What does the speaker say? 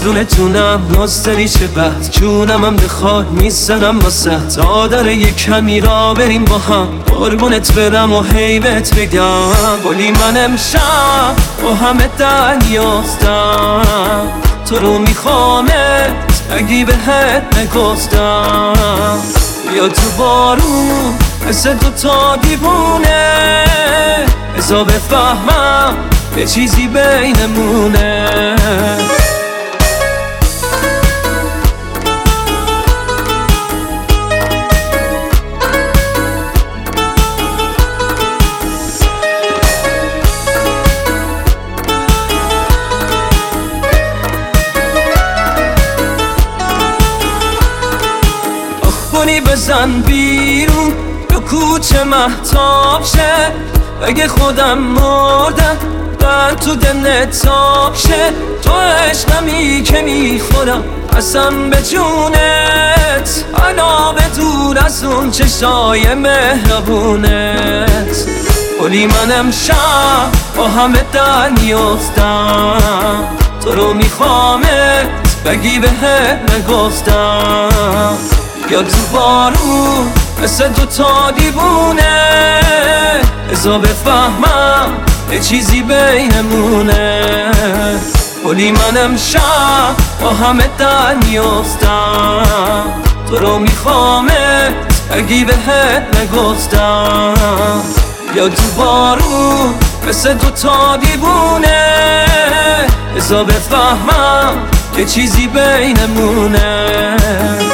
دونتونم ناز چه بد جونم هم بخواد میزنم واسه تا داره یه کمی را بریم با هم قربونت برم و حیبت بگم گلی من امشب با همه دنیاستم تو رو میخوامت اگی بهت نگفتم بیا تو بارون مثل دوتا دیوونه بزا بفهمم یه چیزی بینمونه آخونی بزن بیرون تو کوچه مهتاب شه بگه خودم مردم من تو دلت تاب شه تو عشقمی که میخورم اصلا به جونت علاوه دور از اون چشای مهربونت گلی من امشب با همه دنیافتم تو رو میخوامت بگی بهت نگفتم یا تو بارون مثل دوتا دیوونه بزا بفهمم یه چیزی بینمونه گلی من امشب با همه دنیافتم تو رو میخوامت اگی بهت نگفتم یا تو بارون مثل دوتا دیوونه بزا بفهمم یه چیزی بینمونه